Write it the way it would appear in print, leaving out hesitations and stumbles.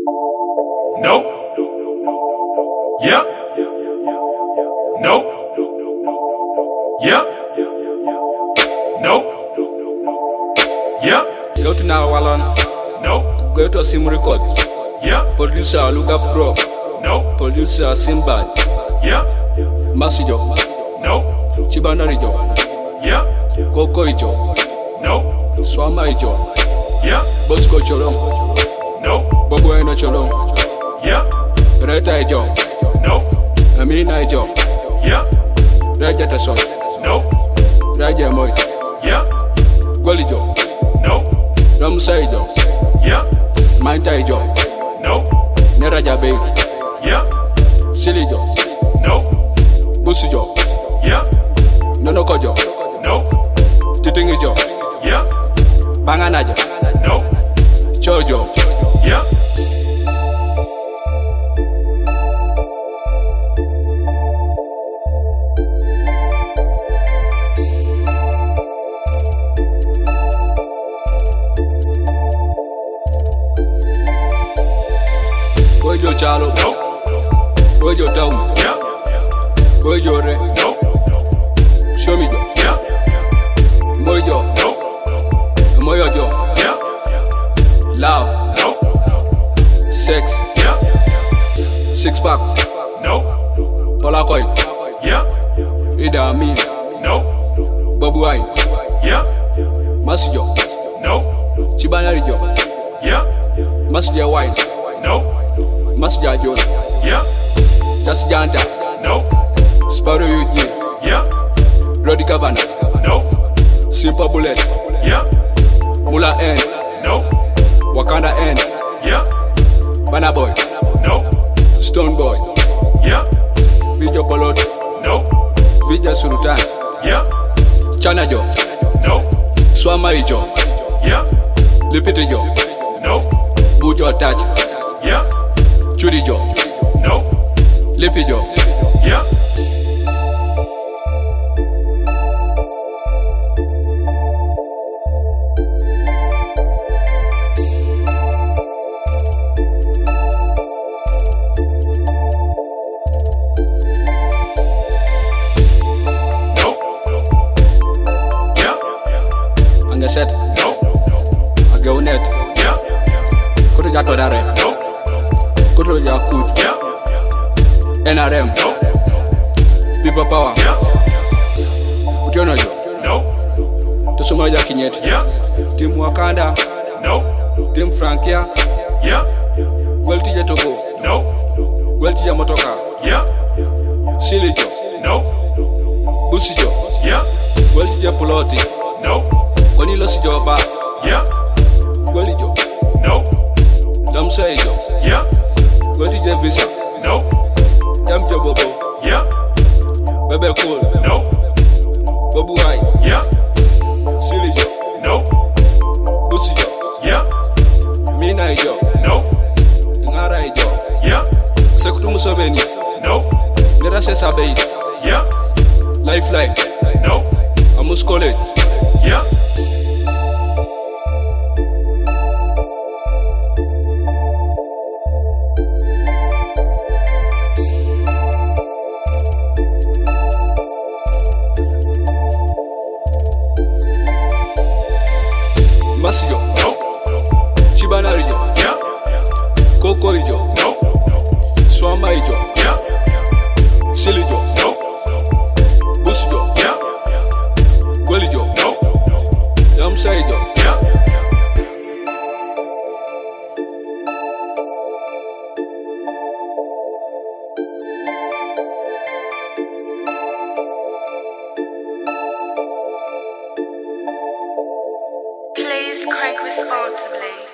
Nope. Yep. Nope. Yep. Nope. Yep. Go to now Walon. Nope. Go to Sim Records. Yep. Producer Luga Pro. Nope. Producer Simbad. Yep. Masijo. Nope. Chibanarijo. Yep. Koko Ijo. Nope. Swama Ijo. Yep. Bosco Cholom. Nope. Bobo Eno Cholom. Yep. Reta Ijo. Nope. Amina Ijo. Yep. Raja Tason. Nope. Raja Moy. Yep. Golijo. Nope. Ramsa Ijo. Yep. Mainta Ijo. Nope. Neraja Bay. Yep. Silijo. Nope. Busijo. Yep. Nonokojo. Nope. Titingijo. Yep. Banganajo. Nope. Chojo. Yep. Bojo Chalo. Nope. Bojo Town. Yep. Bojo Re. Nope. Shomijo. Yep. Mojo. Nope. Moyojo. Yep. Love. Nope. Sex. Yep. Six pack. Nope. Polakoy. Yep. Ida Amin. Nope. Bobu Wine. Yep. Masijo. Nope. Chibanarijo. Yep. Masija Wine. Nope. Masija John. Yep. Just Janta. Nope. Sparrow Yuji. Yep. Rodi Cabana. Nope. Simple Bullet. Yep. Mula N. Nope. Wakanda N. Yep. Bana Boy. Nope. Stone Boy. Yep. Video Polot. Nope. Video Sultan. Yep. Chanajo. Nope. Swama Ijo. Yep. Lipitijo. Nope. Bujo Touch. Yep. Churijo. Nope. Lipijo. Yep. Nope. Yep. Angeset. Nope. Ageunet. Yep. Kutu Jato Dare. Nope. Kutu Jakut. Yep. NRM. Nope. People Power. Yep. Utionojo. Nope. Tusumaja Kinyet. Yep. Team Wakanda. Nope. Team Frankia. Yep. Gweltija Togo. Nope. Gweltija Motoka. Yep. Silijo. Nope. Busijo. Yep. Gweltija Poloti. Nope. Konilo Sijoba. Yep. Gwelijo. Nope. Damsa Ijo. Yep. Gweltija Visa. Nope. Damjo Bobo. Yep. Bebe Cool. Nope. Bobu Wine. Yep. Silijo. Nope. Busijo. Yep. Mina Ijo. Nope. Ngara Ijo. Yep. Sekutu Museveni. Nope. Nera Sesa Bay. Yep. Lifeline. Nope. Amus College. Yep. Masijo. Nope. Chibanarijo. Yep. Koko Ijo. Nope. Swama Ijo. Yep. Silijo. Nope. Busijo. Yep. Gwelijo. Nope. Damsa Ijo. Yep. Please crank responsibly.